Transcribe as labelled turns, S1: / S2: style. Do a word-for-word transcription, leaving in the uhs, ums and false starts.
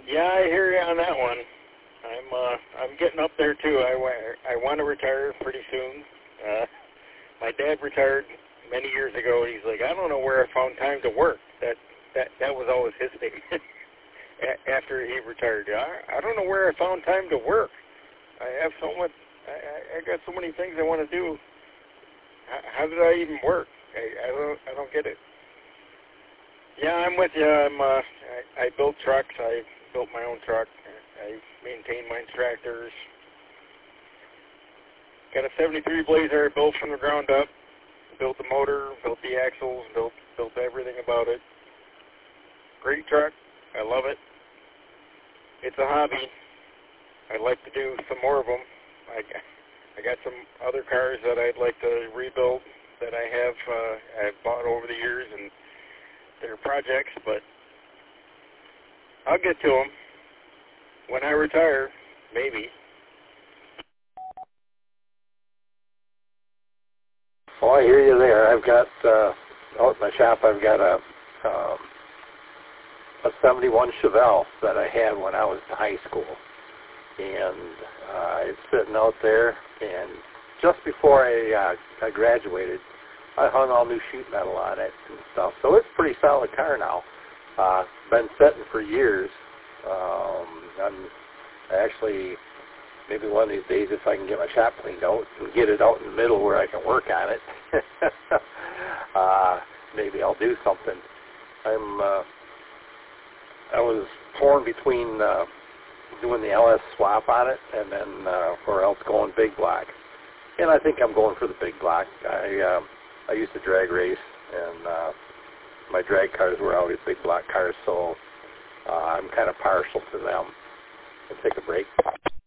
S1: Yeah, I hear you on that one. I'm uh, I'm getting up there too. I, wa- I want to retire pretty soon. Uh, my dad retired many years ago. He's like, I don't know where I found time to work. That that that was always his statement. A- after he retired, I, I don't know where I found time to work. I have so much. I, I got so many things I want to do. How, how did I even work? I, I don't I don't get it. Yeah, I'm with you. I'm uh, I, I built trucks. I built my own truck. I maintain my tractors. Got a seventy-three Blazer I built from the ground up. Built the motor, built the axles, built built everything about it. Great truck. I love it. It's a hobby. I'd like to do some more of them. I, I got some other cars that I'd like to rebuild that I have uh, I've bought over the years, and they're projects, but I'll get to them when I retire, maybe.
S2: Well, I hear you there. I've got, uh, out in my shop, I've got a, um, a seventy-one Chevelle that I had when I was in high school. And uh, it's sitting out there, and just before I, uh, I graduated, I hung all new sheet metal on it and stuff. So it's a pretty solid car now. Uh, been sitting for years. Um, I'm actually, maybe one of these days, if I can get my shop cleaned out and get it out in the middle where I can work on it, uh, maybe I'll do something. I'm, uh, I was torn between uh, doing the L S swap on it and then, uh, or else going big block. And I think I'm going for the big block. I, uh, I used to drag race, and uh, my drag cars were always big block cars, so uh, I'm kind of partial to them. Let's take a break.